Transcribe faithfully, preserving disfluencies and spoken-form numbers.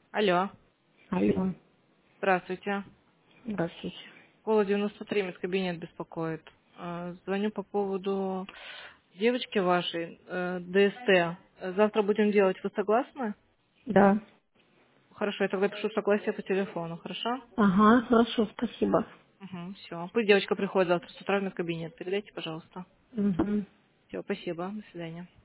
Алло, Алло, здравствуйте. здравствуйте. Кола девяносто три, медкабинет беспокоит. Э, Звоню по поводу девочки вашей, э, ДСТ. Э, Завтра будем делать. Вы согласны? Да. Хорошо, я тогда пишу согласие по телефону, хорошо? Ага, хорошо, спасибо. Угу, все. Пусть девочка приходит завтра с утра в медкабинет. Передайте, пожалуйста. Угу. Все, спасибо. До свидания.